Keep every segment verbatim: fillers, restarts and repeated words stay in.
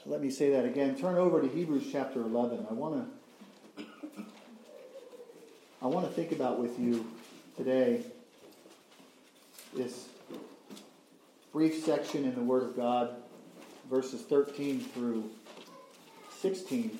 let me say that again. Turn over to Hebrews chapter eleven. I want to I want to think about with you today this brief section in the Word of God, verses thirteen through sixteen.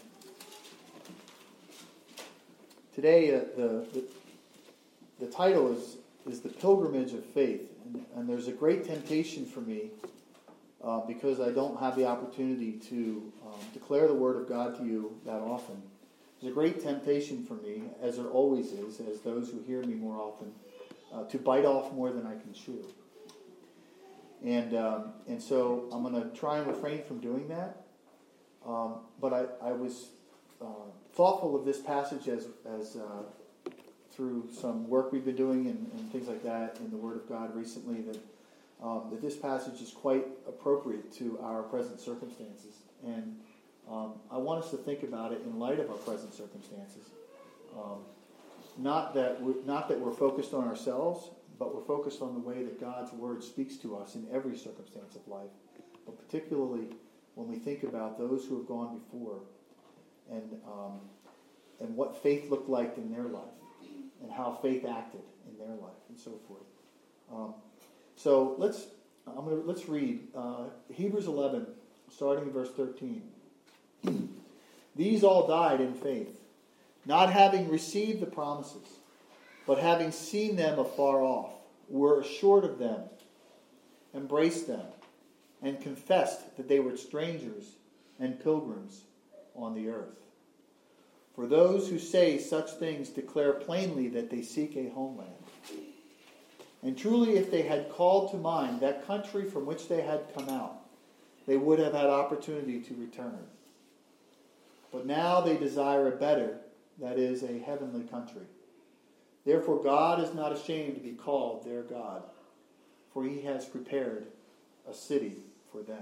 Today, uh, the, the the title is is the pilgrimage of faith, and, and there's a great temptation for me uh, because I don't have the opportunity to um, declare the Word of God to you that often. There's a great temptation for me, as there always is, as those who hear me more often, uh, to bite off more than I can chew. And um, and so I'm going to try and refrain from doing that. Um, but I, I was uh, thoughtful of this passage as as uh, through some work we've been doing and, and things like that in the Word of God recently, that um, that this passage is quite appropriate to our present circumstances. And um, I want us to think about it in light of our present circumstances. Um, not that we're, not that we're focused on ourselves, but we're focused on the way that God's Word speaks to us in every circumstance of life, but particularly when we think about those who have gone before and um, and what faith looked like in their life and how faith acted in their life and so forth. Um, so let's I'm gonna, let's read uh, Hebrews eleven, starting in verse thirteen. These all died in faith, not having received the promises, but having seen them afar off, were assured of them, embraced them, and confessed that they were strangers and pilgrims on the earth. For those who say such things declare plainly that they seek a homeland. And truly, if they had called to mind that country from which they had come out, they would have had opportunity to return. But now they desire a better, that is, a heavenly country. Therefore God is not ashamed to be called their God, for he has prepared a city for them.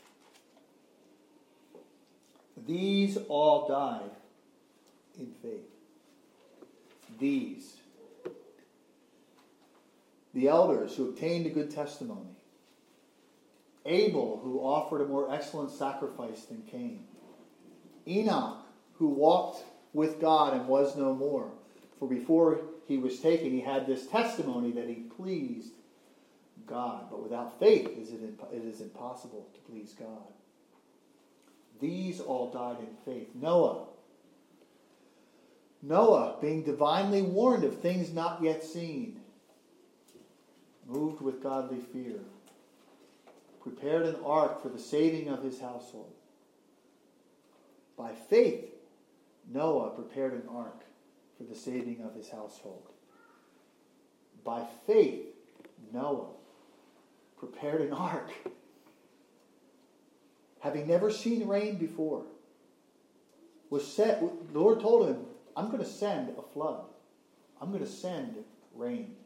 These all died in faith. These. The elders who obtained a good testimony. Abel, who offered a more excellent sacrifice than Cain. Enoch, who walked with God and was no more. For before he was taken, he had this testimony that he pleased God. But without faith, it is impossible to please God. These all died in faith. Noah. Noah, being divinely warned of things not yet seen, moved with godly fear, prepared an ark for the saving of his household. By faith, Noah prepared an ark for the saving of his household. By faith, Noah prepared an ark, having never seen rain before. Was set, the Lord told him, I'm going to send a flood. I'm going to send rain.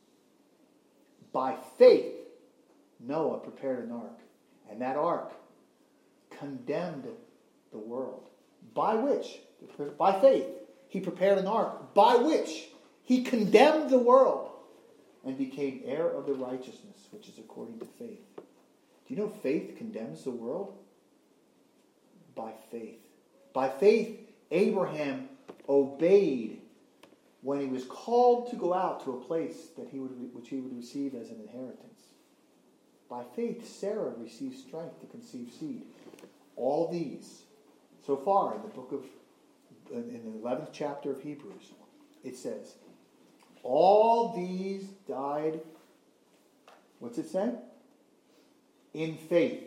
By faith, Noah prepared an ark. And that ark condemned the world. By which, by faith, he prepared an ark by which he condemned the world and became heir of the righteousness which is according to faith. Do you know faith condemns the world? By faith. By faith, Abraham obeyed when he was called to go out to a place that he would, which he would receive as an inheritance. By faith, Sarah received strength to conceive seed. All these, so far in the book of, in the eleventh chapter of Hebrews, it says, all these died, what's it say? In faith.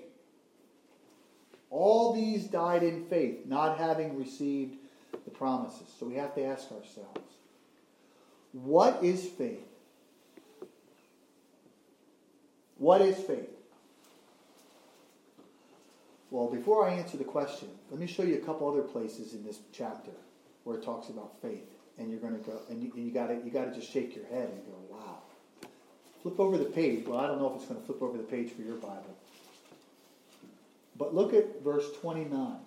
All these died in faith, not having received the promises. So we have to ask ourselves, what is faith? What is faith? Well, before I answer the question, let me show you a couple other places in this chapter where it talks about faith. And you're going to go, and you, you got to you got to just shake your head and go, wow. Flip over the page. Well, I don't know if it's going to flip over the page for your Bible. But look at verse twenty-nine.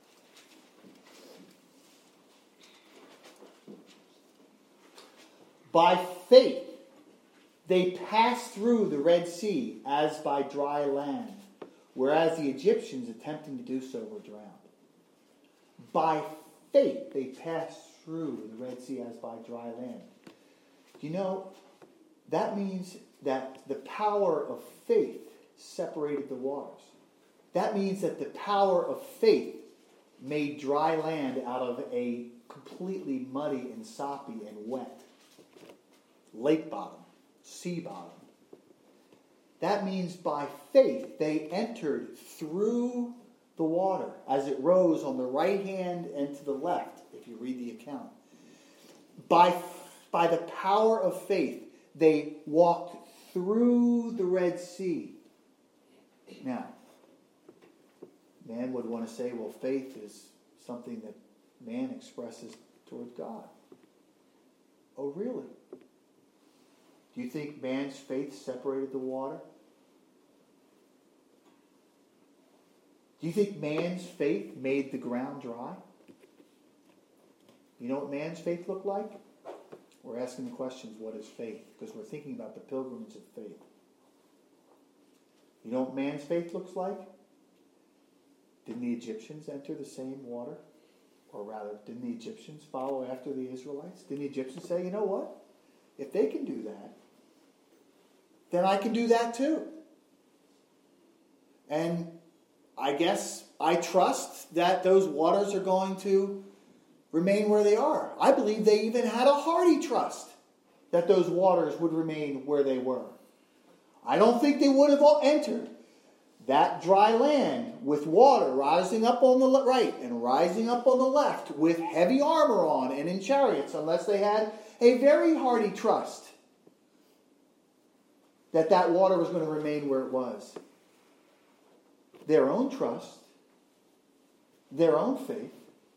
By faith, they passed through the Red Sea as by dry land, whereas the Egyptians attempting to do so were drowned. By faith, they passed through the Red Sea as by dry land. Do you know, that means that the power of faith separated the waters. That means that the power of faith made dry land out of a completely muddy and soppy and wet lake bottom, sea bottom. That means by faith they entered through the water as it rose on the right hand and to the left, if you read the account. By, by the power of faith, they walked through the Red Sea. Now, man would want to say, well, faith is something that man expresses toward God. Oh, really? Do you think man's faith separated the water? Do you think man's faith made the ground dry? You know what man's faith looked like? We're asking the questions, what is faith? Because we're thinking about the pilgrimage of faith. You know what man's faith looks like? Didn't the Egyptians enter the same water? Or rather, didn't the Egyptians follow after the Israelites? Didn't the Egyptians say, you know what? If they can do that, then I can do that too. And I guess I trust that those waters are going to remain where they are. I believe they even had a hearty trust that those waters would remain where they were. I don't think they would have all entered that dry land with water rising up on the right and rising up on the left with heavy armor on and in chariots unless they had a very hearty trust that that water was going to remain where it was. Their own trust, their own faith,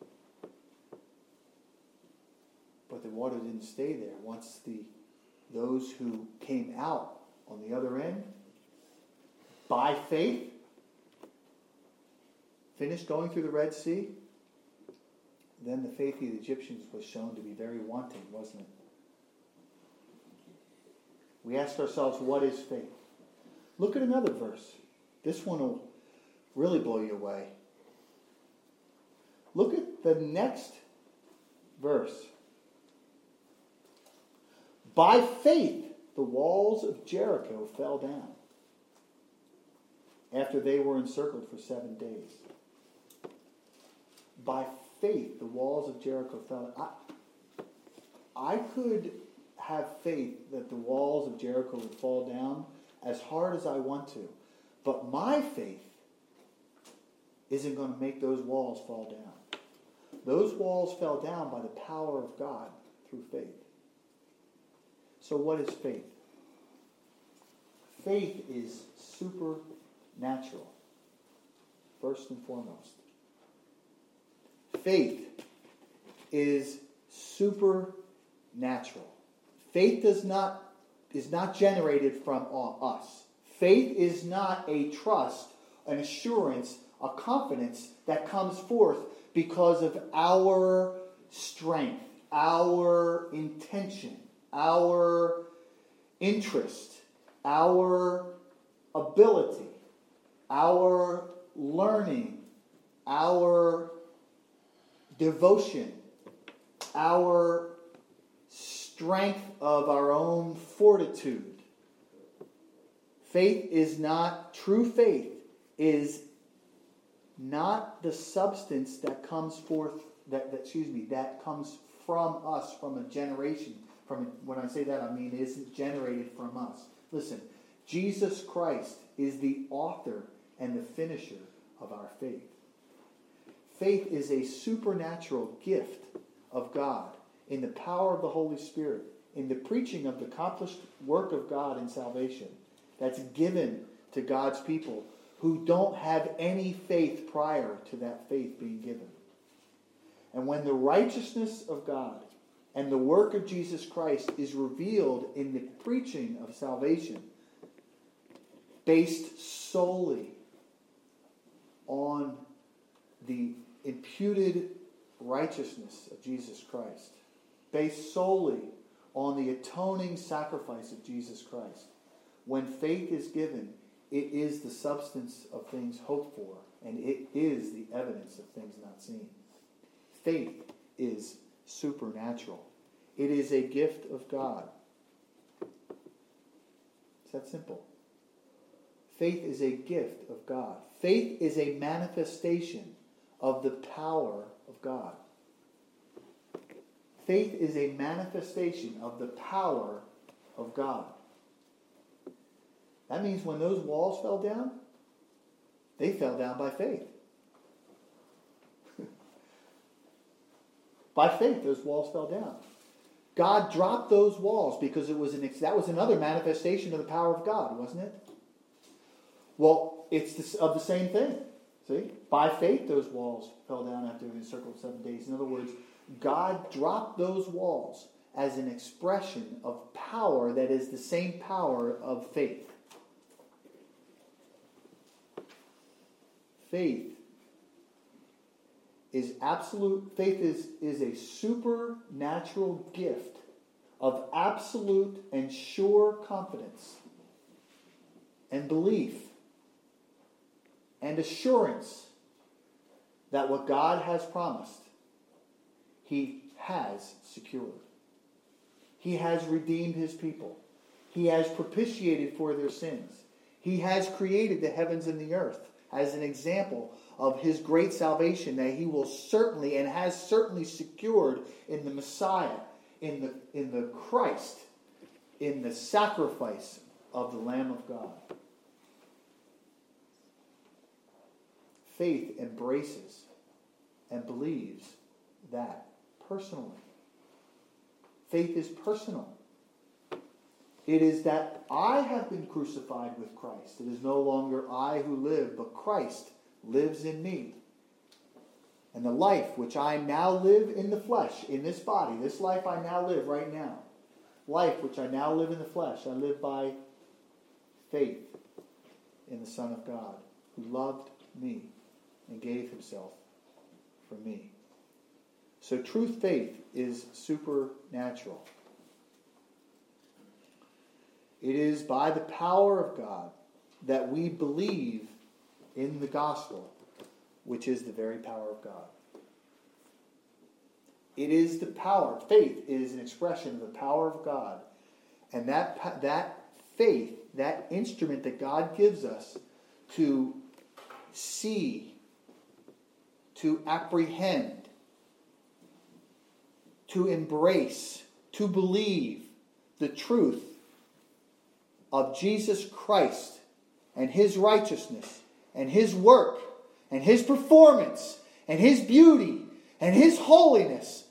but the water didn't stay there. Once the those who came out on the other end, by faith, finished going through the Red Sea, then the faith of the Egyptians was shown to be very wanting, wasn't it? We ask ourselves, what is faith? Look at another verse. This one will really blow you away. Look at the next verse. By faith, the walls of Jericho fell down after they were encircled for seven days. By faith, the walls of Jericho fell down. I, I could have faith that the walls of Jericho would fall down as hard as I want to. But my faith isn't going to make those walls fall down. Those walls fell down by the power of God through faith. So what is faith? Faith is supernatural, first and foremost. Faith is supernatural. Faith does not is not generated from us. Faith is not a trust, an assurance, a confidence that comes forth because of our strength, our intention, our interest, our ability, our learning, our devotion, our strength of our own fortitude. Faith is not, true faith is not the substance that comes forth, that, that excuse me, that comes from us, from a generation. From when I say that, I mean it isn't generated from us. Listen, Jesus Christ is the author and the finisher of our faith. Faith is a supernatural gift of God in the power of the Holy Spirit, in the preaching of the accomplished work of God in salvation that's given to God's people who don't have any faith prior to that faith being given. And when the righteousness of God and the work of Jesus Christ is revealed in the preaching of salvation, based solely on the imputed righteousness of Jesus Christ, based solely on the atoning sacrifice of Jesus Christ, when faith is given, it is the substance of things hoped for, and it is the evidence of things not seen. Faith is supernatural. It is a gift of God. It's that simple. Faith is a gift of God. Faith is a manifestation of the power of God. Faith is a manifestation of the power of God. That means when those walls fell down, they fell down by faith. By faith, those walls fell down. God dropped those walls because it was an that was another manifestation of the power of God, wasn't it? Well, it's this, of the same thing. See? By faith, those walls fell down after the circle of seven days. In other words, God dropped those walls as an expression of power that is the same power of faith. Faith is absolute, faith is, is a supernatural gift of absolute and sure confidence and belief and assurance that what God has promised, He has secured. He has redeemed His people. He has propitiated for their sins. He has created the heavens and the earth as an example of His great salvation that He will certainly and has certainly secured in the Messiah, in the, in the Christ, in the sacrifice of the Lamb of God. Faith embraces and believes that personally. Faith is personal. It is that I have been crucified with Christ. It is no longer I who live, but Christ lives in me. And the life which I now live in the flesh, in this body, this life I now live right now, life which I now live in the flesh, I live by faith in the Son of God, who loved me and gave Himself for me. So true faith is supernatural. It is by the power of God that we believe in the gospel, which is the very power of God. It is the power. Faith is an expression of the power of God. And that, that faith, that instrument that God gives us to see, to apprehend, to embrace, to believe the truth of Jesus Christ and His righteousness and His work and His performance and His beauty and His holiness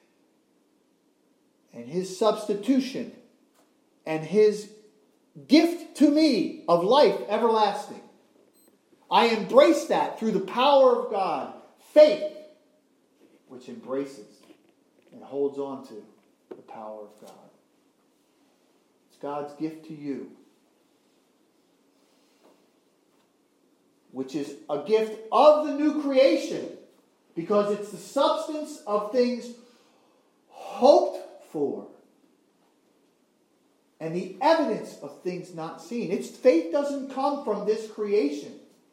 and His substitution and His gift to me of life everlasting. I embrace that through the power of God. Faith, which embraces and holds on to the power of God. It's God's gift to you, which is a gift of the new creation, because it's the substance of things hoped for and the evidence of things not seen. Its faith doesn't come from this creation.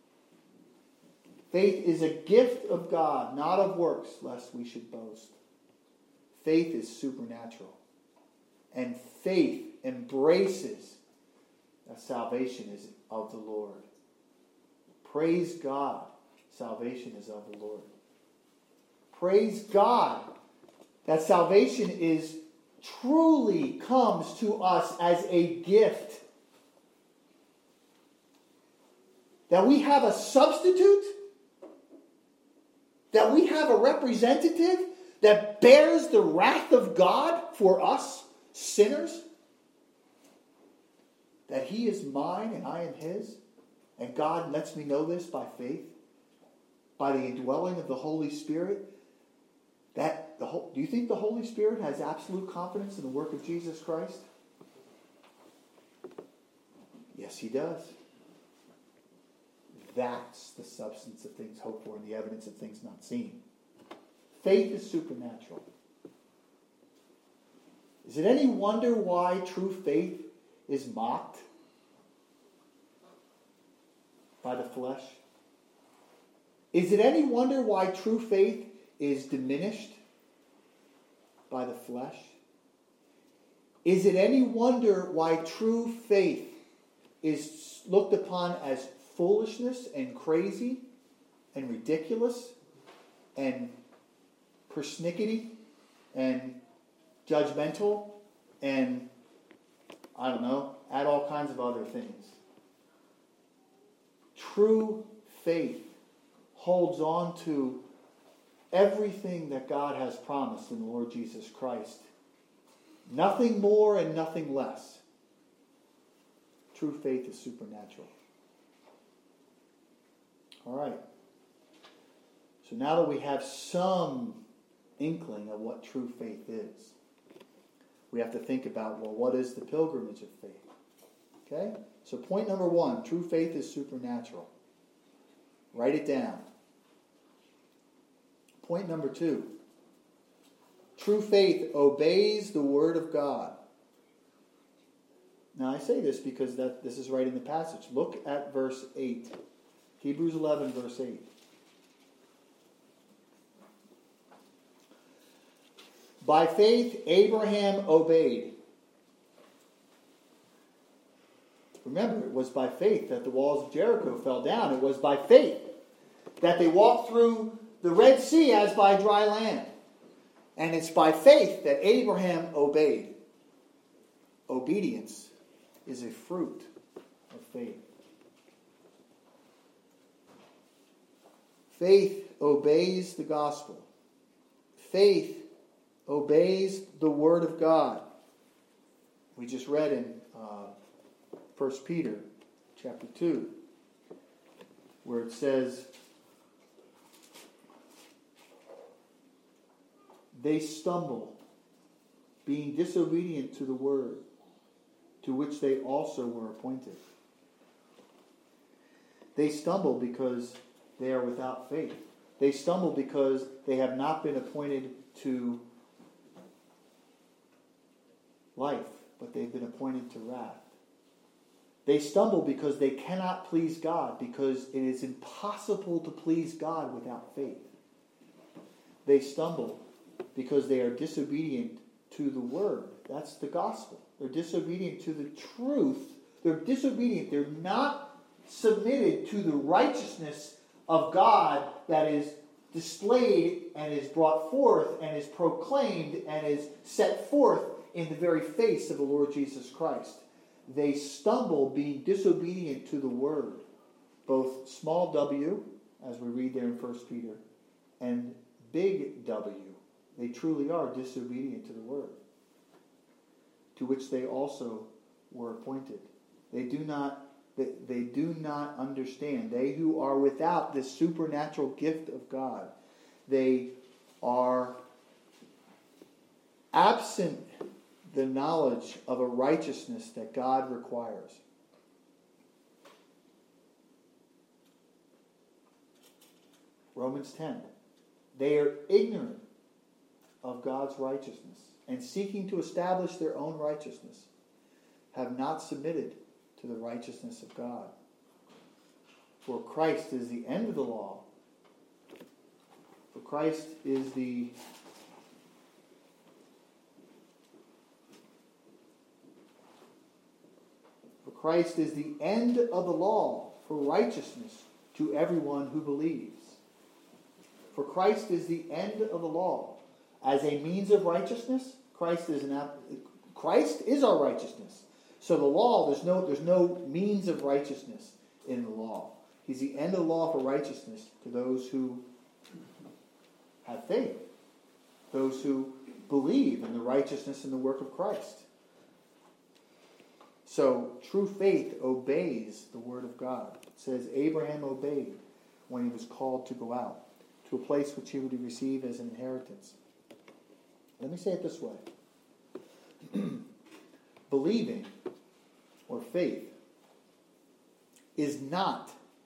Faith is a gift of God, not of works, lest we should boast. Faith is supernatural. And faith embraces that salvation is of the Lord. Praise God, salvation is of the Lord. Praise God that salvation is truly comes to us as a gift. That we have a substitute, that we have a representative that bears the wrath of God for us, sinners. That He is mine and I am His. And God lets me know this by faith. By the indwelling of the Holy Spirit. That the whole, do you think the Holy Spirit has absolute confidence in the work of Jesus Christ? Yes, He does. That's the substance of things hoped for and the evidence of things not seen. Faith is supernatural. Is it any wonder why true faith is mocked? By the flesh? Is it any wonder why true faith is diminished by the flesh? Is it any wonder why true faith is looked upon as foolishness and crazy and ridiculous and persnickety and judgmental and, I don't know, add all kinds of other things? True faith holds on to everything that God has promised in the Lord Jesus Christ. Nothing more and nothing less. True faith is supernatural. All right. So now that we have some inkling of what true faith is, we have to think about, well, what is the pilgrimage of faith? Okay? So point number one, true faith is supernatural. Write it down. Point number two, true faith obeys the Word of God. Now I say this because that this is right in the passage. Look at verse eight. Hebrews eleven, verse eight. By faith, Abraham obeyed. Remember, it was by faith that the walls of Jericho fell down. It was by faith that they walked through the Red Sea as by dry land. And it's by faith that Abraham obeyed. Obedience is a fruit of faith. Faith obeys the gospel. Faith obeys the Word of God. We just read in uh, First Peter chapter two, where it says, they stumble, being disobedient to the word, to which they also were appointed. They stumble because they are without faith. They stumble because they have not been appointed to life, but they've been appointed to wrath. They stumble because they cannot please God, because it is impossible to please God without faith. They stumble because they are disobedient to the word. That's the gospel. They're disobedient to the truth. They're disobedient. They're not submitted to the righteousness of God that is displayed and is brought forth and is proclaimed and is set forth in the very face of the Lord Jesus Christ. They stumble being disobedient to the word, both small w, as we read there in First Peter, and big W. They truly are disobedient to the word, to which they also were appointed. They do not, they, they do not understand. They who are without this supernatural gift of God, they are absent the knowledge of a righteousness that God requires. Romans ten. They are ignorant of God's righteousness, and seeking to establish their own righteousness, have not submitted to the righteousness of God. For Christ is the end of the law. For Christ is the For Christ is the end of the law for righteousness to everyone who believes. For Christ is the end of the law. As a means of righteousness, Christ is an Christ is our righteousness. So the law, there's no there's no means of righteousness in the law. He's the end of the law for righteousness to those who have faith, those who believe in the righteousness and the work of Christ. So true faith obeys the word of God. It says Abraham obeyed when he was called to go out to a place which he would receive as an inheritance. Let me say it this way. Believing or faith is not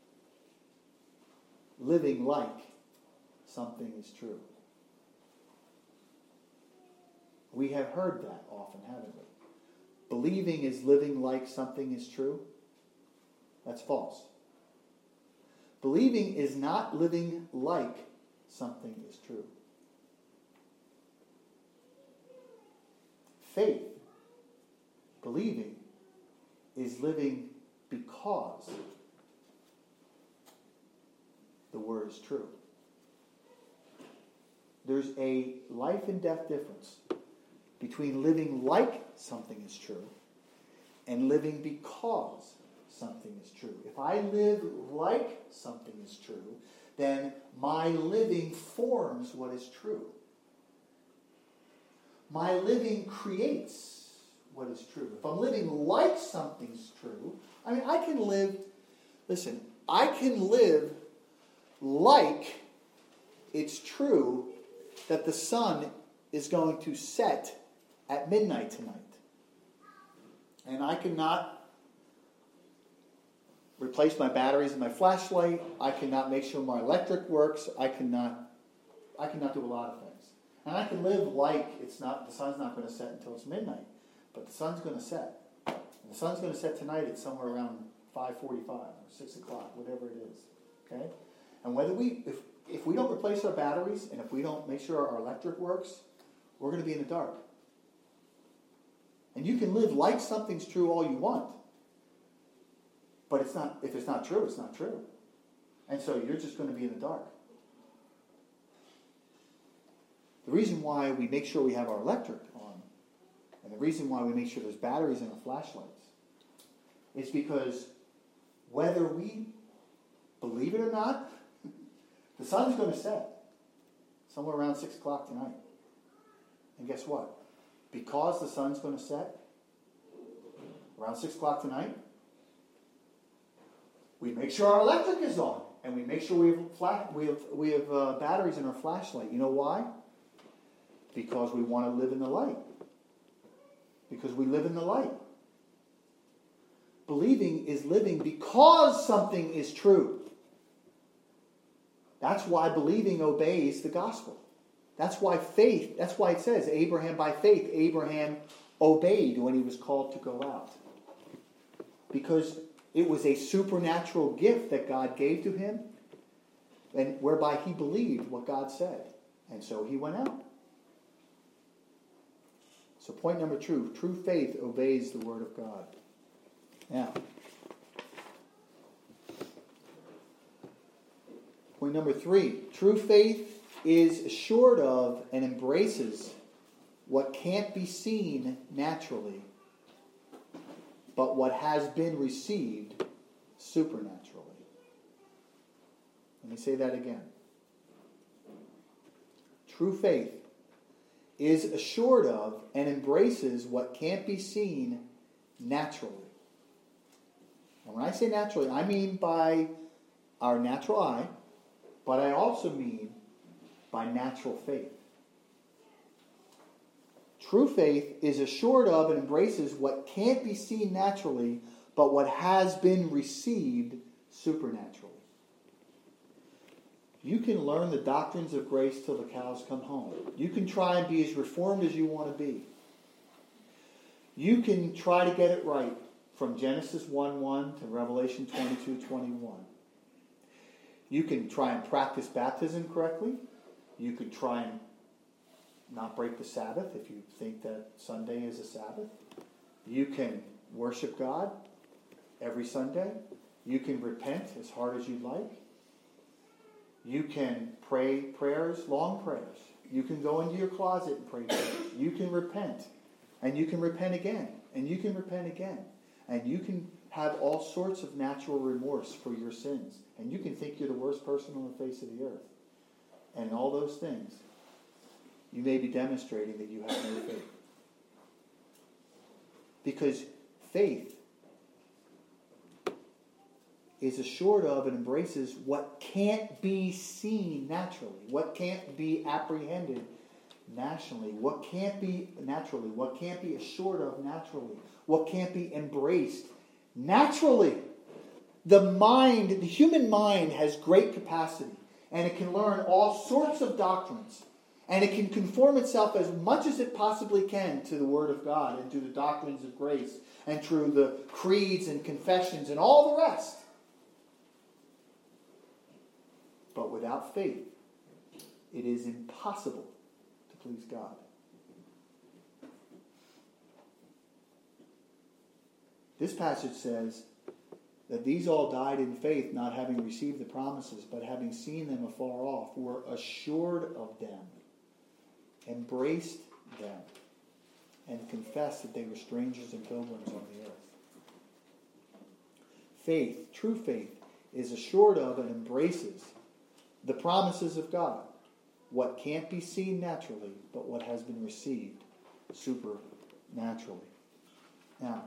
living like something is true. We have heard that often, haven't we? Believing is living like something is true. That's false. Believing is not living like something is true. Faith, believing, is living because the word is true. There's a life and death difference between living like something is true and living because something is true. If I live like something is true, then my living forms what is true. My living creates what is true. If I'm living like something's true, I mean, I can live, listen, I can live like it's true that the sun is going to set at midnight tonight. And I cannot replace my batteries in my flashlight. I cannot make sure my electric works. I cannot I cannot do a lot of things. And I can live like it's not the sun's not going to set until it's midnight. But the sun's going to set. And the sun's going to set tonight at somewhere around five forty-five or six o'clock, whatever it is. Okay? And whether we if if we don't replace our batteries and if we don't make sure our electric works, we're going to be in the dark. And you can live like something's true all you want. But it's not. If it's not true, it's not true. And so you're just going to be in the dark. The reason why we make sure we have our electric on, and the reason why we make sure there's batteries in our flashlights, is because whether we believe it or not, the sun's going to set somewhere around six o'clock tonight. And guess what? Because the sun's going to set around six o'clock tonight, we make sure our electric is on, and we make sure we have flash, we have we have uh, batteries in our flashlight. You know why? Because we want to live in the light. Because we live in the light. Believing is living because something is true. That's why believing obeys the gospel. That's why faith, that's why it says, Abraham, by faith, Abraham obeyed when he was called to go out. Because it was a supernatural gift that God gave to him, and whereby he believed what God said. And so he went out. So point number two, true faith obeys the word of God. Now, point number three, true faith is assured of and embraces what can't be seen naturally, but what has been received supernaturally. Let me say that again. True faith is assured of and embraces what can't be seen naturally. And when I say naturally, I mean by our natural eye, but I also mean by natural faith. True faith is assured of and embraces what can't be seen naturally, but what has been received supernaturally. You can learn the doctrines of grace till the cows come home. You can try and be as reformed as you want to be. You can try to get it right from Genesis one one to Revelation twenty-two twenty-one. You can try and practice baptism correctly. You could try and not break the Sabbath if you think that Sunday is a Sabbath. You can worship God every Sunday. You can repent as hard as you'd like. You can pray prayers, long prayers. You can go into your closet and pray prayers. You can repent. And you can repent again. And you can repent again. And you can have all sorts of natural remorse for your sins. And you can think you're the worst person on the face of the earth. And all those things, you may be demonstrating that you have no faith. Because faith is assured of and embraces what can't be seen naturally, what can't be apprehended nationally, what can't be naturally, what can't be assured of naturally, what can't be embraced naturally. The mind, the human mind has great capacity, and it can learn all sorts of doctrines, and it can conform itself as much as it possibly can to the Word of God and to the doctrines of grace and to the creeds and confessions and all the rest. But without faith, it is impossible to please God. This passage says that these all died in faith, not having received the promises, but having seen them afar off, were assured of them, embraced them, and confessed that they were strangers and pilgrims on the earth. Faith, true faith, is assured of and embraces the promises of God, what can't be seen naturally, but what has been received supernaturally. Now,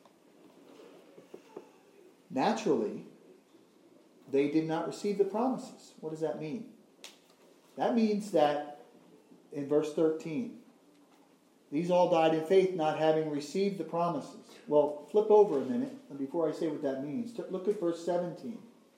naturally, they did not receive the promises. What does that mean? That means that in verse thirteen, these all died in faith, not having received the promises. Well, flip over a minute, and before I say what that means, look at verse seventeen.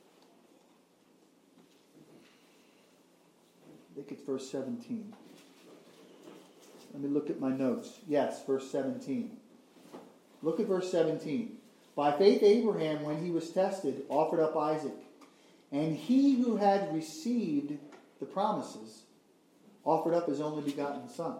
I think it's verse seventeen. Let me look at my notes. Yes, verse seventeen. Look at verse seventeen. By faith Abraham, when he was tested, offered up Isaac. And he who had received the promises offered up his only begotten son.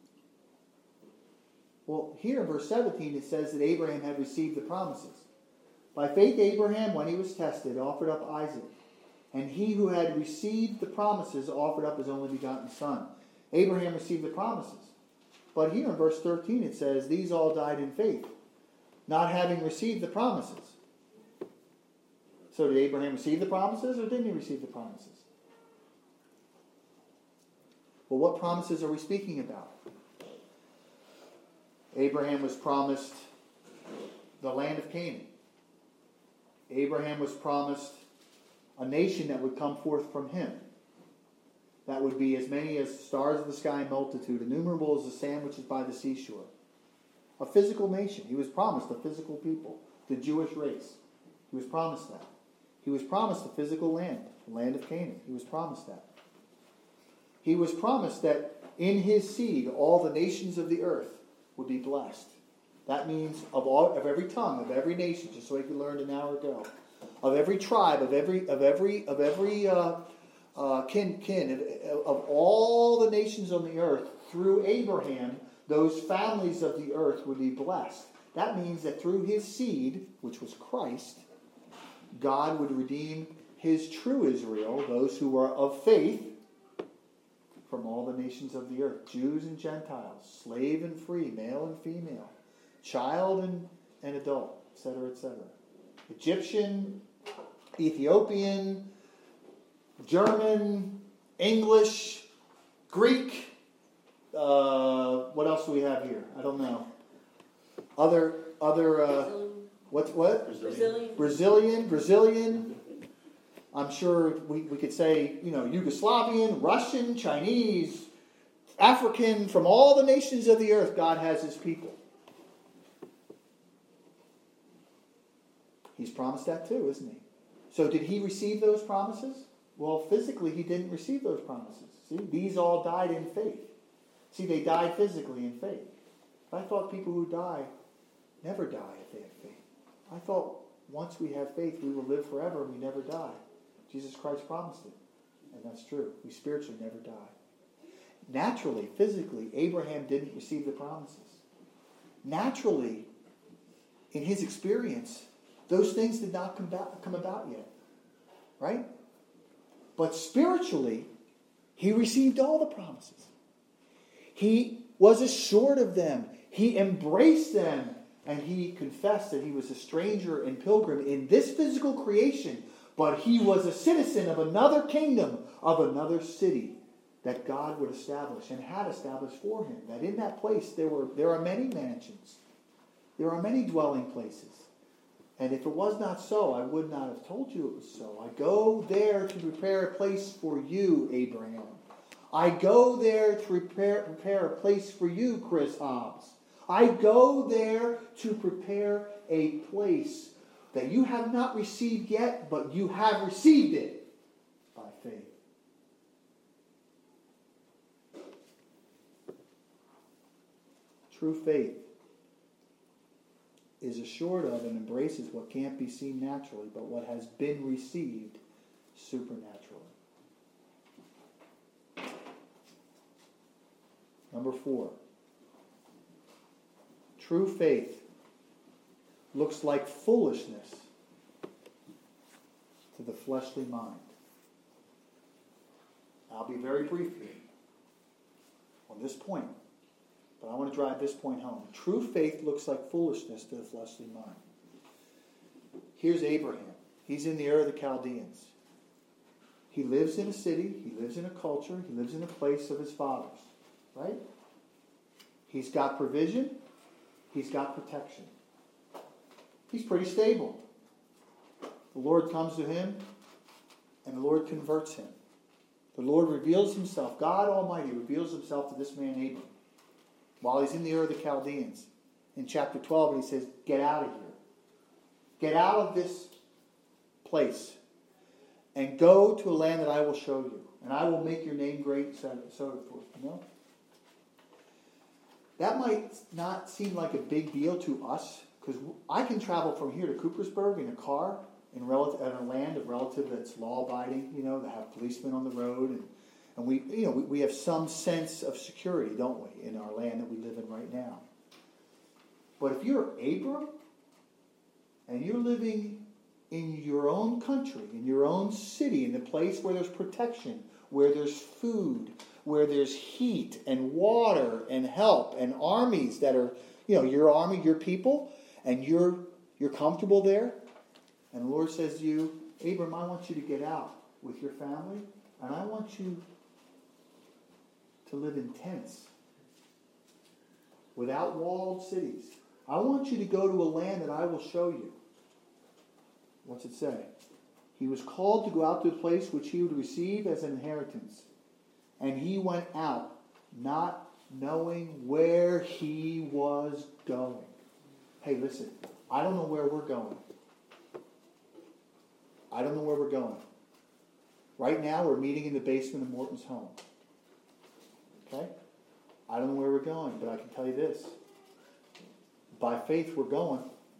Well, here in verse seventeen it says that Abraham had received the promises. By faith Abraham, when he was tested, offered up Isaac. And he who had received the promises offered up his only begotten son. Abraham received the promises. But here in verse thirteen it says, these all died in faith, not having received the promises. So did Abraham receive the promises, or didn't he receive the promises? Well, what promises are we speaking about? Abraham was promised the land of Canaan. Abraham was promised a nation that would come forth from him. That would be as many as stars of the sky in multitude, innumerable as the sand which is by the seashore. A physical nation. He was promised a physical people, the Jewish race. He was promised that. He was promised a physical land, the land of Canaan. He was promised that. He was promised that in his seed all the nations of the earth would be blessed. That means of all, of every tongue, of every nation, just like we learned an hour ago, of every tribe, of every, of every, of every uh, uh, kin, kin, of, of all the nations on the earth, through Abraham, those families of the earth would be blessed. That means that through his seed, which was Christ, God would redeem his true Israel, those who were of faith, from all the nations of the earth, Jews and Gentiles, slave and free, male and female, child and, and adult, et cetera, et cetera. Egyptian, Ethiopian, German, English, Greek. Uh, what else do we have here? I don't know. Other, other. Uh, what's what? Brazilian. Brazilian, Brazilian. I'm sure we, we could say, you know, Yugoslavian, Russian, Chinese, African, from all the nations of the earth, God has his people. He's promised that too, isn't he? So did he receive those promises? Well, physically he didn't receive those promises. See, these all died in faith. See, they died physically in faith. I thought people who die never die if they have faith. I thought once we have faith, we will live forever and we never die. Jesus Christ promised it. And that's true. We spiritually never die. Naturally, physically, Abraham didn't receive the promises. Naturally, in his experience, those things did not come about, come about yet. Right? But spiritually, he received all the promises. He was assured of them. He embraced them. And he confessed that he was a stranger and pilgrim in this physical creation, but he was a citizen of another kingdom, of another city that God would establish and had established for him. That in that place there were there are many mansions. There are many dwelling places. And if it was not so, I would not have told you it was so. I go there to prepare a place for you, Abraham. I go there to prepare, prepare a place for you, Chris Hobbs. I go there to prepare a place that you have not received yet, but you have received it by faith. True faith is assured of and embraces what can't be seen naturally, but what has been received supernaturally. Number four. True faith looks like foolishness to the fleshly mind. I'll be very brief here on this point, but I want to drive this point home. True faith looks like foolishness to the fleshly mind. Here's Abraham. He's in the Ur of the Chaldeans. He lives in a city, he lives in a culture, he lives in a place of his fathers, right? He's got provision, he's got protection. He's pretty stable. The Lord comes to him, and the Lord converts him. The Lord reveals himself, God Almighty reveals himself to this man Abram while he's in the Ur of the Chaldeans. In chapter twelve, and he says, get out of here. Get out of this place and go to a land that I will show you. And I will make your name great, and so forth. You know? That might not seem like a big deal to us, because I can travel from here to Coopersburg in a car in, relative, in a land of relative that's law-abiding, you know, that have policemen on the road. And, and we, you know, we, we have some sense of security, don't we, in our land that we live in right now. But if you're Abram, and you're living in your own country, in your own city, in the place where there's protection, where there's food, where there's heat and water and help and armies that are, you know, your army, your people, and you're you're comfortable there, and the Lord says to you, Abram, I want you to get out with your family, and I want you to live in tents without walled cities. I want you to go to a land that I will show you. What's it say? He was called to go out to a place which he would receive as an inheritance. And he went out, not knowing where he was going. Hey, listen, I don't know where we're going. I don't know where we're going. Right now, we're meeting in the basement of Morton's home. Okay? I don't know where we're going, but I can tell you this. By faith, we're going.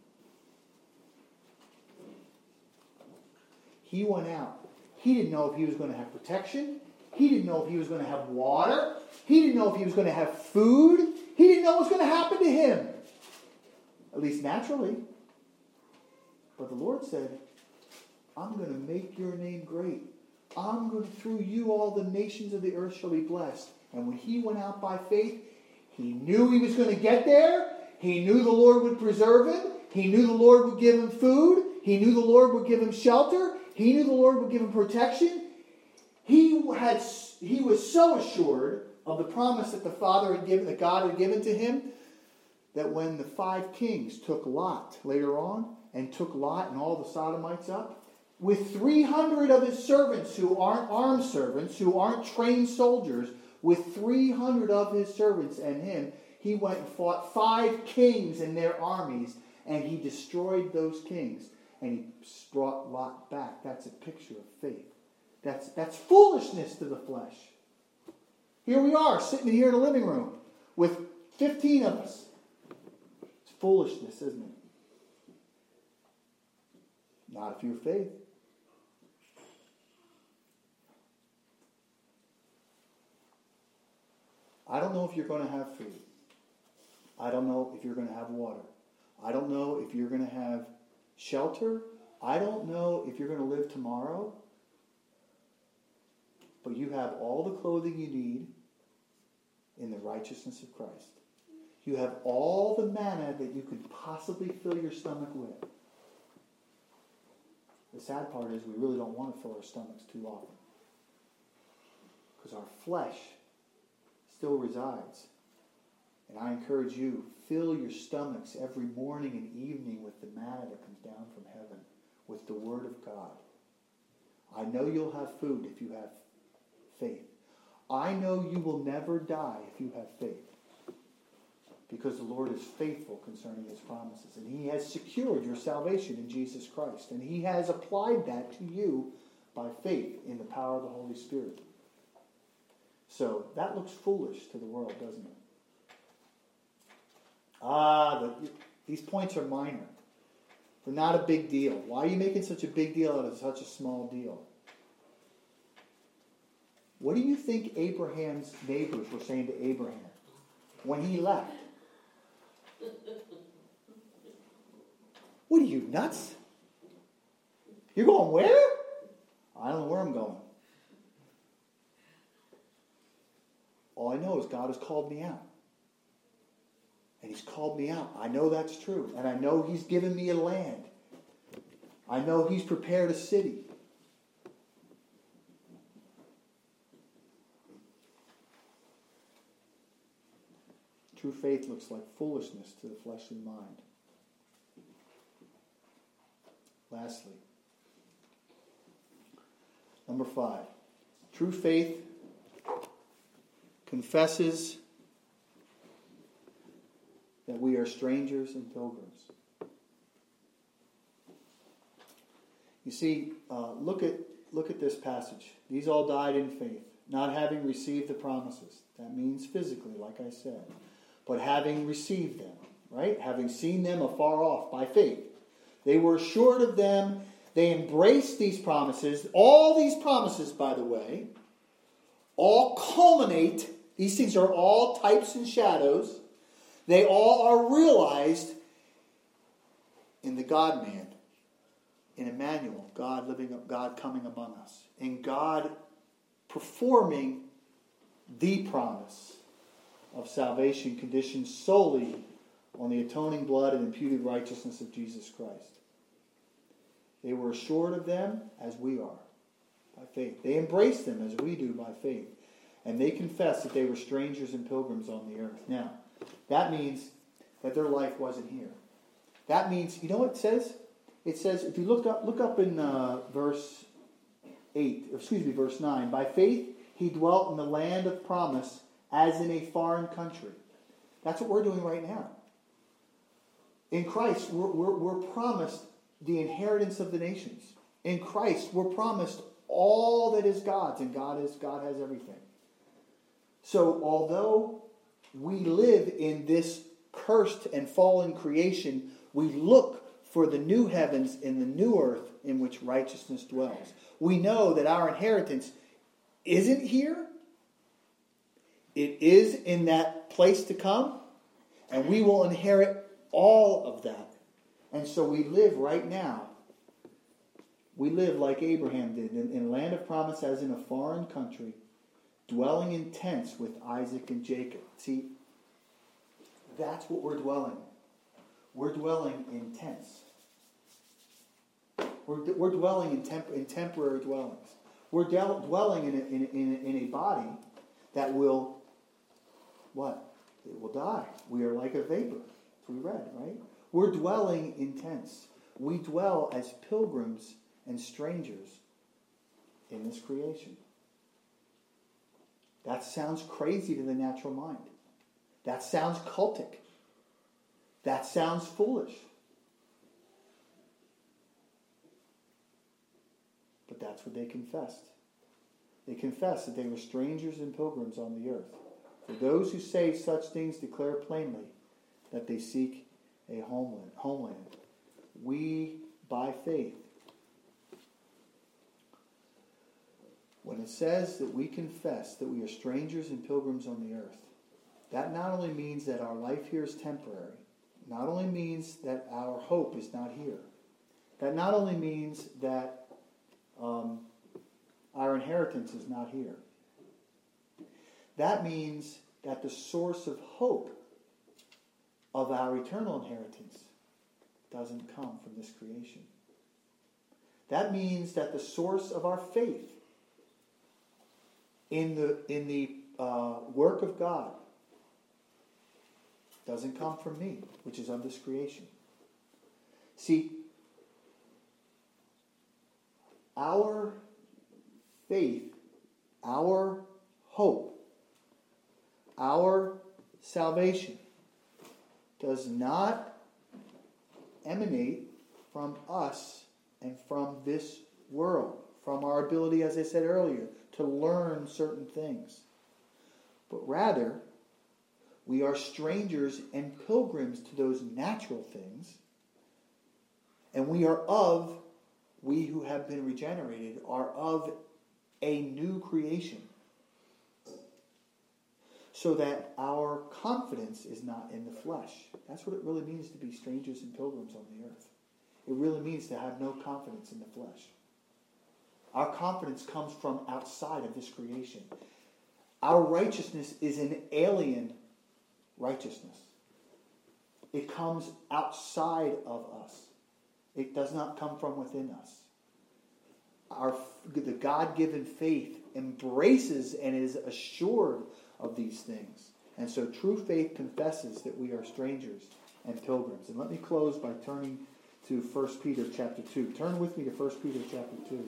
He went out. He didn't know if he was going to have protection. He didn't know if he was going to have water. He didn't know if he was going to have food. He didn't know what was going to happen to him. At least naturally. But the Lord said, I'm going to make your name great. I'm going to, through you, all the nations of the earth shall be blessed. And when he went out by faith, he knew he was going to get there. He knew the Lord would preserve him. He knew the Lord would give him food. He knew the Lord would give him shelter. He knew the Lord would give him protection. He had, he was so assured of the promise that the Father had given, that God had given to him, that when the five kings took Lot later on, and took Lot and all the Sodomites up, with three hundred of his servants who aren't armed servants, who aren't trained soldiers, with three hundred of his servants and him, he went and fought five kings and their armies, and he destroyed those kings. And he brought Lot back. That's a picture of faith. That's, that's foolishness to the flesh. Here we are, sitting here in the living room with fifteen of us. It's foolishness, isn't it? Not if you're faith. I don't know if you're going to have food. I don't know if you're going to have water. I don't know if you're going to have shelter. I don't know if you're going to live tomorrow. But you have all the clothing you need in the righteousness of Christ. You have all the manna that you could possibly fill your stomach with. The sad part is we really don't want to fill our stomachs too often. Because our flesh still resides. And I encourage you, fill your stomachs every morning and evening with the manna that comes down from heaven, with the Word of God. I know you'll have food if you have faith. I know you will never die if you have faith. Because the Lord is faithful concerning His promises. And He has secured your salvation in Jesus Christ. And He has applied that to you by faith in the power of the Holy Spirit. So that looks foolish to the world, doesn't it? Ah, the, these points are minor. They're not a big deal. Why are you making such a big deal out of such a small deal? What do you think Abraham's neighbors were saying to Abraham? when he left. What are you, nuts? You're going where? I don't know where I'm going. All I know is God has called me out. And he's called me out. I know that's true. And I know he's given me a land. I know he's prepared a city. True faith looks like foolishness to the fleshly mind. Lastly, number five, true faith confesses that we are strangers and pilgrims. You see, uh, look at look at this passage. These all died in faith, not having received the promises. That means physically, like I said, but having received them, right? Having seen them afar off by faith. They were assured of them. They embraced these promises. All these promises, by the way, all culminate. These things are all types and shadows. They all are realized in the God-man, in Emmanuel, God living up, God coming among us, in God performing the promise of salvation conditioned solely on the atoning blood and imputed righteousness of Jesus Christ. They were assured of them as we are, by faith. They embraced them as we do by faith. And they confessed that they were strangers and pilgrims on the earth. Now, that means that their life wasn't here. That means, you know what it says? It says, if you look up look up in uh, verse eight, or excuse me, verse nine, by faith he dwelt in the land of promise as in a foreign country. That's what we're doing right now. In Christ, we're, we're, we're promised the inheritance of the nations. In Christ, we're promised all that is God's, and God is God has everything. So, although we live in this cursed and fallen creation, we look for the new heavens and the new earth in which righteousness dwells. We know that our inheritance isn't here. It is in that place to come, and we will inherit all of that. And so we live right now. We live like Abraham did, in, in a land of promise as in a foreign country, dwelling in tents with Isaac and Jacob. See, that's what we're dwelling in. We're dwelling in tents. We're, we're dwelling in, temp, in temporary dwellings. We're del- dwelling in a, in, a, in, a, in a body that will, what? It will die. We are like a vapor, as we read, right? We're dwelling in tents. We dwell as pilgrims and strangers in this creation. That sounds crazy to the natural mind. That sounds cultic. That sounds foolish. But that's what they confessed. They confessed that they were strangers and pilgrims on the earth. For those who say such things declare plainly that they seek a homeland. homeland. We, by faith, when it says that we confess that we are strangers and pilgrims on the earth, that not only means that our life here is temporary, not only means that our hope is not here, that not only means that um, our inheritance is not here, that means that the source of hope of our eternal inheritance doesn't come from this creation. That means that the source of our faith in the in the uh, work of God doesn't come from me, which is of this creation. See, our faith, our hope, our salvation does not emanate from us and from this world, from our ability, as I said earlier, to learn certain things. But rather, we are strangers and pilgrims to those natural things, and we are of, we who have been regenerated, are of a new creation. so that our confidence is not in the flesh. That's what it really means to be strangers and pilgrims on the earth. It really means to have no confidence in the flesh. Our confidence comes from outside of this creation. Our righteousness is an alien righteousness. It comes outside of us. It does not come from within us. Our, the God-given faith embraces and is assured of these things. And so true faith confesses that we are strangers and pilgrims. And let me close by turning to First Peter chapter two. Turn with me to First Peter chapter two.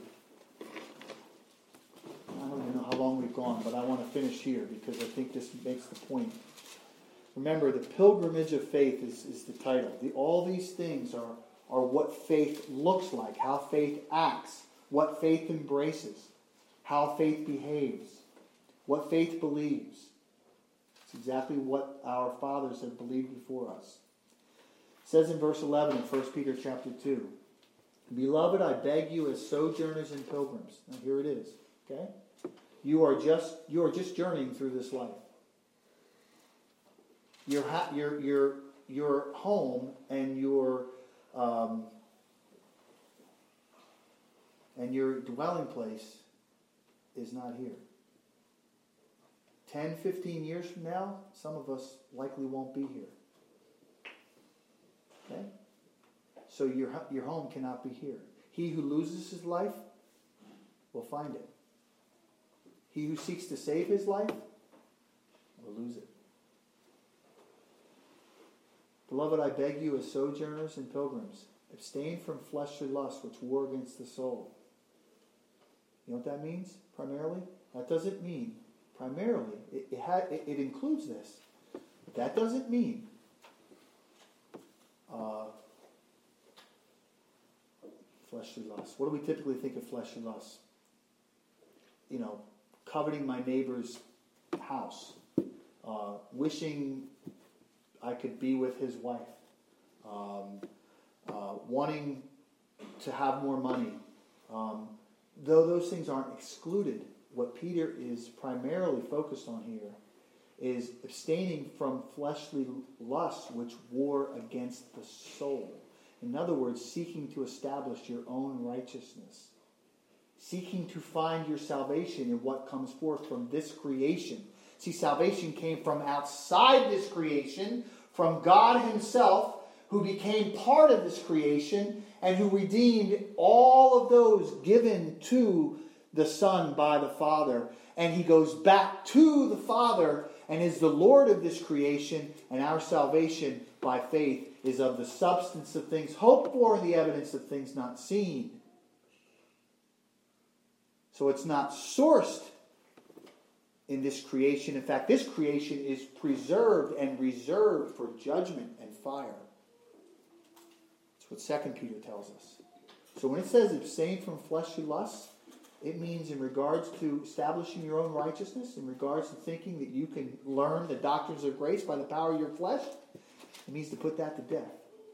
I don't even know how long we've gone, but I want to finish here because I think this makes the point. Remember, the pilgrimage of faith is, is the title. The, all these things are, are what faith looks like, how faith acts, what faith embraces, how faith behaves, what faith believes. It's exactly what our fathers have believed before us. It says in verse eleven in First Peter chapter two, Beloved, I beg you as sojourners and pilgrims. Now here it is. Okay? You are just you are just journeying through this life. Your ha- your your your home and your um, and your dwelling place is not here. ten, fifteen years from now, some of us likely won't be here. Okay? So your your home cannot be here. He who loses his life will find it. He who seeks to save his life will lose it. Beloved, I beg you as sojourners and pilgrims, abstain from fleshly lusts which war against the soul. You know what that means, primarily? That doesn't mean, primarily, it, it, ha, it, it includes this. But that doesn't mean uh, fleshly lusts. What do we typically think of fleshly lusts? You know, coveting my neighbor's house, uh, wishing I could be with his wife, um, uh, wanting to have more money. Um, though those things aren't excluded, what Peter is primarily focused on here is abstaining from fleshly lusts which war against the soul. In other words, seeking to establish your own righteousness. Seeking to find your salvation in what comes forth from this creation. See, salvation came from outside this creation, from God himself, who became part of this creation and who redeemed all of those given to the Son by the Father. And he goes back to the Father and is the Lord of this creation, and our salvation by faith is of the substance of things hoped for and the evidence of things not seen. So it's not sourced in this creation. In fact, this creation is preserved and reserved for judgment and fire. That's what Second Peter tells us. So when it says abstain from fleshly lusts, it means in regards to establishing your own righteousness, in regards to thinking that you can learn the doctrines of grace by the power of your flesh, it means to put that to death.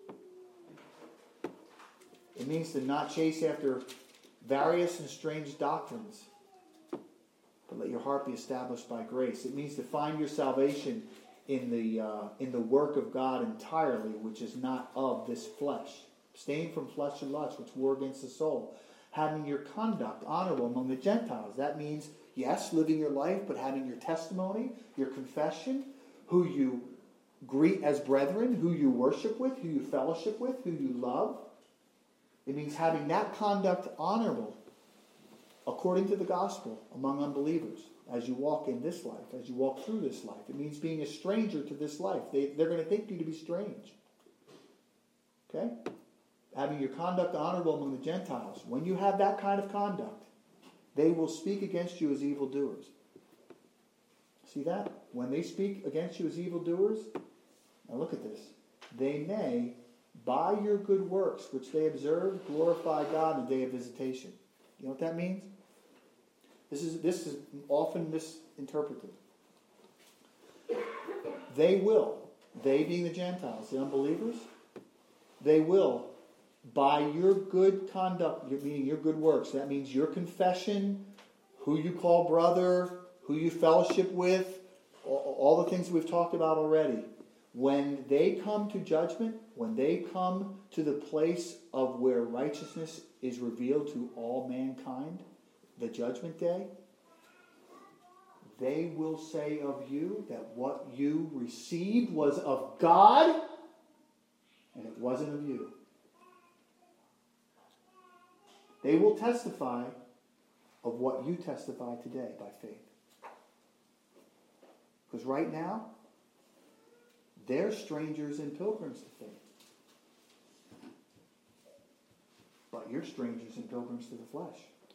It means to not chase after various and strange doctrines, but let your heart be established by grace. It means to find your salvation in the uh, in the work of God entirely, which is not of this flesh. Abstain from fleshly lusts, which war against the soul. Having your conduct honorable among the Gentiles. That means, yes, living your life, but having your testimony, your confession, who you greet as brethren, who you worship with, who you fellowship with, who you love. It means having that conduct honorable according to the gospel among unbelievers as you walk in this life, as you walk through this life. It means being a stranger to this life. They, they're going to think you to be strange. Okay? Having your conduct honorable among the Gentiles. When you have that kind of conduct, they will speak against you as evildoers. See that? When they speak against you as evildoers, now look at this. They may, by your good works, which they observe, glorify God in the day of visitation. You know what that means? This is, this is often misinterpreted. They will, they being the Gentiles, the unbelievers, they will, by your good conduct, meaning your good works, that means your confession, who you call brother, who you fellowship with, all, all the things we've talked about already, when they come to judgment, when they come to the place of where righteousness is revealed to all mankind, the judgment day, they will say of you that what you received was of God, and it wasn't of you. They will testify of what you testify today by faith. Because right now, they're strangers and pilgrims to faith. But you're strangers and pilgrims to the flesh.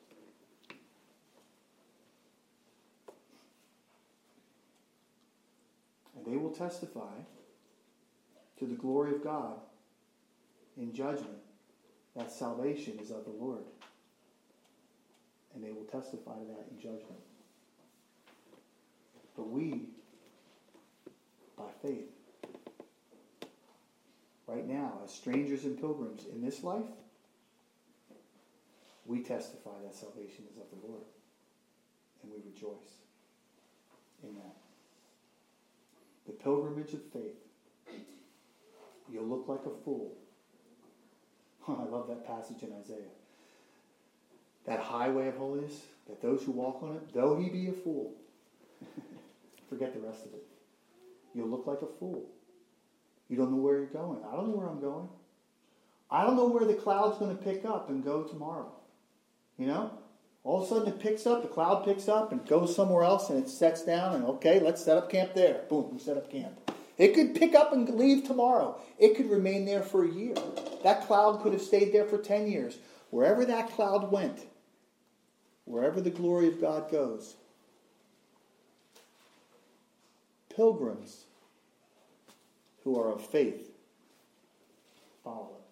And they will testify to the glory of God in judgment that salvation is of the Lord. And they will testify to that in judgment. But we, by faith, right now, as strangers and pilgrims in this life, we testify that salvation is of the Lord. And we rejoice in that. The pilgrimage of faith. You'll look like a fool. I love that passage in Isaiah. That highway of holiness, that those who walk on it, though he be a fool, forget the rest of it. You'll look like a fool. You don't know where you're going. I don't know where I'm going. I don't know where the cloud's going to pick up and go tomorrow. You know? All of a sudden it picks up, the cloud picks up and goes somewhere else and it sets down and okay, let's set up camp there. Boom, we set up camp. It could pick up and leave tomorrow. It could remain there for a year. That cloud could have stayed there for ten years. Wherever that cloud went, wherever the glory of God goes, pilgrims who are of faith follow it.